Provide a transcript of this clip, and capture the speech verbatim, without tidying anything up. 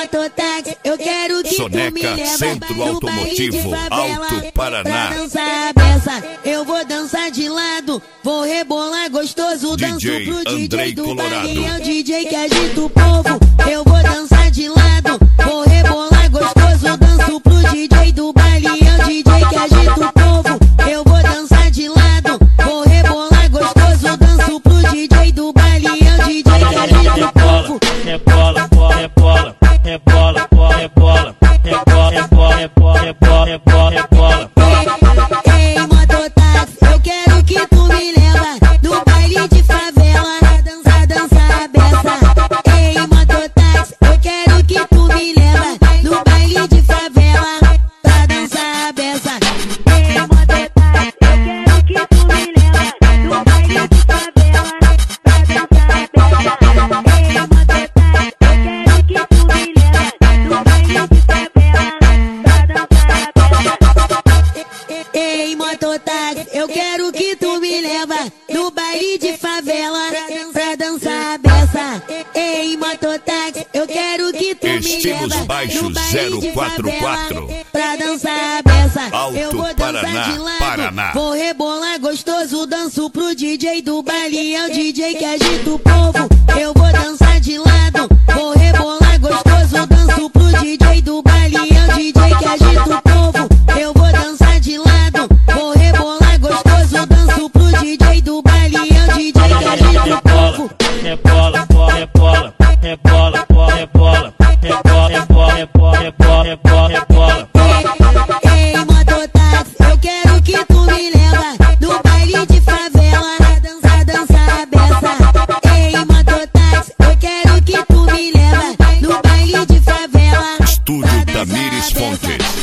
mototáxi, eu quero que Soneca, tu me leva Centro no Automotivo, baile de favela, Alto Paraná. pra dançar a beça, eu vou dançar de lado, vou rebolar gostoso, danço D J pro D J Andrei do Colorado. baile, é o D J que agita o povo, eu vou dançar de lado, vou rebolar gostoso, danço pro D J do baile, é o D J que agita o povo, eu vou dançar de lado, vou rebolar gostoso, danço pro D J do baile, é o D J que agita o povo. Rebola, rebola, rebola, rebola, rebola, rebola, rebola, rebola, rebola, rebola, rebola. Ei, ei, mototáxi, eu quero que tu me leva no baile de favela, pra dançar, dançar a beça. Ei, mototáxi, eu quero que tu me leva no baile de favela, pra dançar a beça. Ei, mototáxi, eu quero que tu me leva no baile de favela, pra dançar a beça. Ei, mototáxi, eu quero que tu me leva no baile de favela, pra dançar a beça. Ei, mototáxi, eu quero que tu me leva no baile de favela pra dançar a beça. Ei, mototáxi, eu quero que tu me Estilos leva baixos no baile zero de quatro quatro. favela pra dançar a beça. Alto Eu vou dançar Paraná, de lado, Paraná. vou rebolar gostoso, danço pro D J do baile, é o D J que agita o povo. Eu vou dançar de lado, vou rebolar gostoso, danço pro D J do baile, é o D J que agita o povo. Eu vou dançar de lado, vou rebolar gostoso, danço pro D J do baile, é o D J que agita o povo. Rebola, rebola, rebola, rebola, rebola, rebola, rebola, rebola, rebola, rebola. Ei, mototáxi, eu quero que tu me leva no baile de favela, pra dançar, dançar a beça. Ei, mototáxi, eu quero que tu me leva no baile de favela. Estúdio Tamires Fontes.